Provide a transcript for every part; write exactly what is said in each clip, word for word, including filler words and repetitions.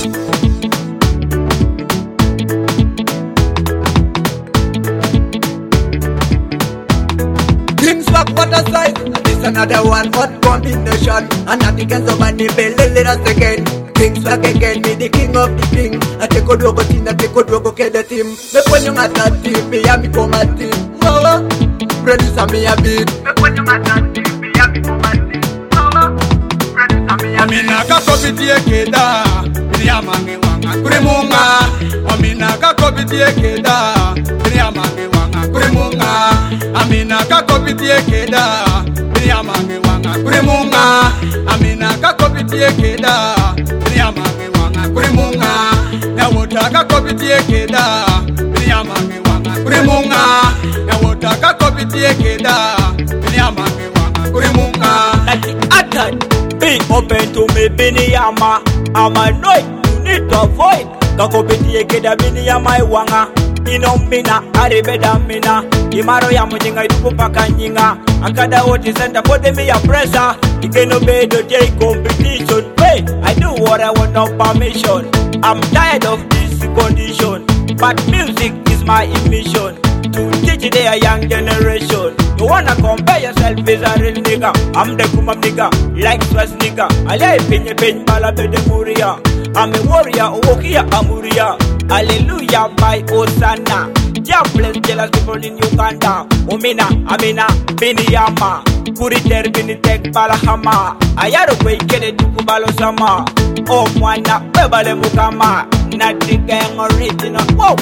Things back what a size. This another one, what combination? And nothing can so many belly let us again. Kings back again, me the king of the king. I take a drogo team, I take a drogo get the team. Me when you mat that team, me a me come at team. Mama, producer me a beat. Me when you mat that team, me a me come at team. Mama, producer me a beat. Amina kakobiti ekeda, miriamange wanga kurimunga. Amina kakobiti ekeda, miriamange wanga kurimunga. Amina kakobiti ekeda, miriamange wanga kurimunga. Amina kakobiti ekeda, miriamange wanga kurimunga. Yawota kakobiti ekeda, miriamange wanga kurimunga. Yawota kakobiti ekeda, miriamange wanga kurimunga. Like the attack, be open to me, Biniyama. I'm annoyed, you need to avoid. Kakobiti ekeda Biniyama wanga. Ino mina, aribeda mina. Imaro ya mujinga idupaka nyinga. Akada oti center for the me a pressure. Ikeno bedo J competition. Wait, I do what I want, no permission. I'm tired of this condition, but music is my mission. To teach the young generation. You wanna compare yourself with a real nigga? I'm the kumam nigga, like Swas nigga. I lay pinye pin bala bede muria. I'm a warrior, Wokia Amuria. Hallelujah by Osana. Jah bless jealous people in Uganda. Omina, Amina, Biniyama. Kuriter Binitek Balahama. Ayaro way kede tukubalo sama. Oh mwana, webale mukama. Nati gang original. Whoa!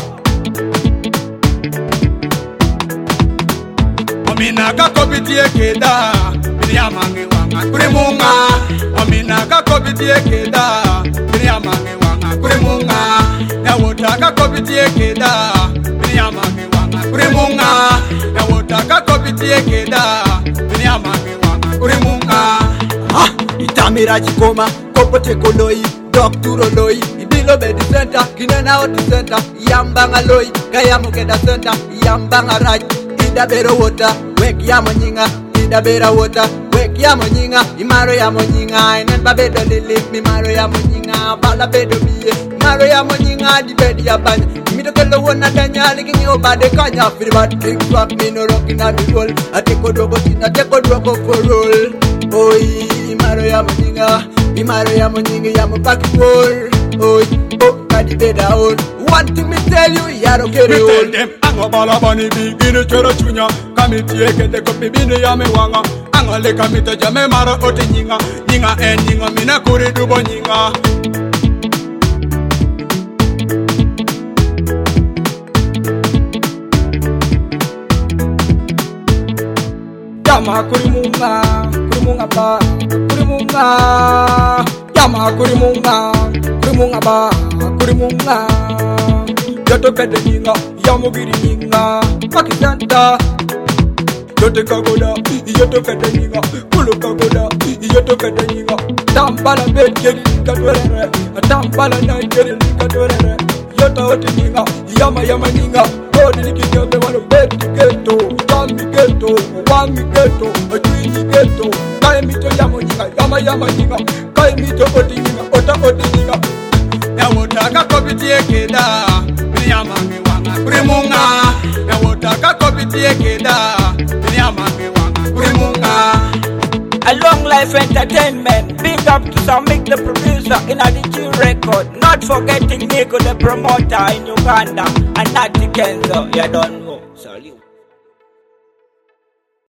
Amina kakobiti ekeda, miriamange wanga kurimunga. Amina kakobiti ekeda, miriamange wanga kurimunga. Yawota kakobiti ekeda, miriamange wanga kurimunga. Yawota kakobiti ekeda, miriamange wanga kurimunga. Ah, itamira chikoma, kopote koloi, dokturo loi. Idilo bedi center, kinena oti center. Yambanga loi, kayamu keda center. Yambanga raj. Ida bero water, wake yamonyinga. Ida bera water, wake yamonyinga. Imaro yamonyinga, enen babedo lili. Mimaro yamonyinga, bala bedo biye. Imaro yamonyinga, di bedi yabanya. Mito kelo wana danya, likingi obade kanya. Fili bad kicks swap, mino rockin' at the roll. I take a drogo tin, I take a drogo for roll. Oi, imaro yamonyinga. Imaro yamonyinga, yamu baki roll. Oi, oh, kadi beda on. One thing me tell you, yaro kere Me tell on. them, ango bala bani bigini chero chunya. Kamiti ekede kopi bini yame wanga. Ango le kamita jame mara oti nyinga. Nyinga en nyinga, mina kuri dubo nyinga. Yama kurimunga, kurimunga ba, kurimunga. Yama kurimunga, kurimunga ba, kurimunga. Yoto kede nyinga, yamugiri nyinga. Pakisanta. Yoto kagoda, yoto kede nyinga. Kulu kagoda, yoto kede nyinga. Tambala bed kedi likatwerere. Tambala night kedi likatwerere. Yoto oti nyinga, yama yama nyinga. Bodi likijebe wano bed ghetto. Tami ghetto, wami ghetto, ajwini ghetto. Kaya mito yama nyinga, yama yama nyinga. Kaya mito oti nyinga, ota oti nyinga. Yawota kakobiti ekeda, miriamange wanga kurimunga. Yawota kakobiti ekeda, miriamange wanga kurimunga. A long life entertainment. Big up to Samik the producer in a D J record. Not forgetting Nico the promoter in Uganda. And Natty Kenzo, you don't know. Salute.